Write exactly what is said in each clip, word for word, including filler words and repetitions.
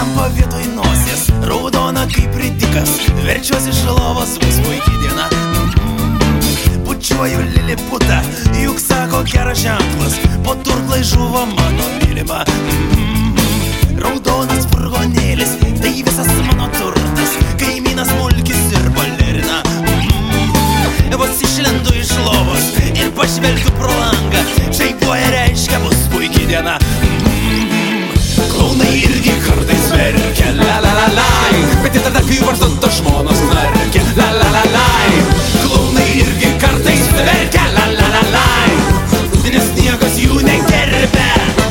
lempa vietoj nosies, raudona kaip ridikas, verčiuosi iš lovos, bus puikiai diena. Bučiuoju liliputą, juk sako geras ženklas, po turklai žuvo mano mylima. Raudonas furgonėlis, tai visas mano turtas, kaimynas mulkis ir balerina. Vos išlendu iš lovos ir pažvelgiu pro langą, žaibuoja reiškia bus puikiai diena. Klaunai irgi kartais verkia, la la la lai, bet ir tada kai vartonto žmonos knarkia, la la la lai. Klaunai irgi kartais verkia, la la la lai, nes niekas jų negerbia.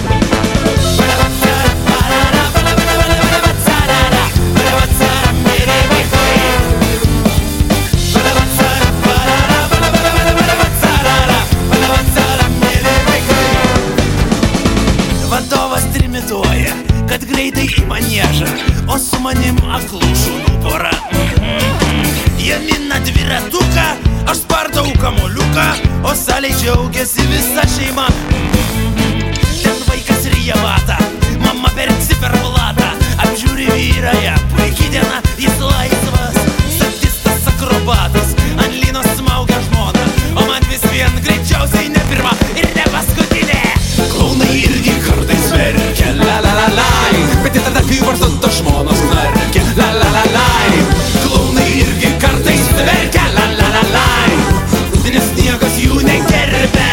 Vadovas trimituoja, kad greitai į maniežą, o su manim aklų šunų pora. Jie mina dviratuką, aš spardau kamuoliuką, o salėj džiaugiasi visa šeima. Ten vaikas ryja vatą, mama perci per blatą, apžiūri vyrą, ją puikiai diena, jis laisvas, sadistas akrobatas, ant lynos smaugia žmona, o man vis vien greičiausiai ne pirma ir ne paskutinė. Klaunai irgi kartais verkia, la la la lai, bet ir tada kai vartonto žmonos knarkia, la la la lai. Klaunai irgi kartais verkia, la la la lai, nes niekas jų negerbia.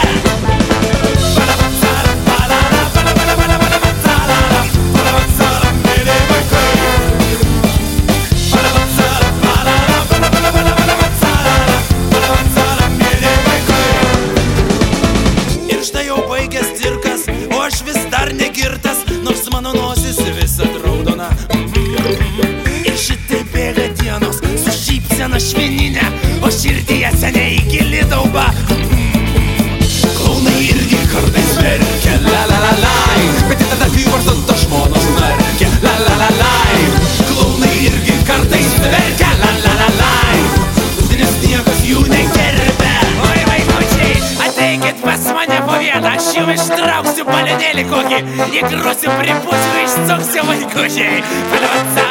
Ir štai jau baigęs cirkas, o aš vis dar negirtas, nors mano nosis visad raudona. Ir šitai bėga dienos su šypsena švininė, o širdyje seniai gili dauba. Klaunai irgi kartais verkia, la la la lai, bet ir tada kai vartonto žmonos knarkia, la la la lai. Klaunai irgi kartais verkia, la la la lai, nes niekas jų negerbia. Oi vaikučiai, ateikit pas mane po vieną, aš jum ištrauksiu balenėlį kokį, įgrosiu pripūsiu, išsuksiu vaikučiai.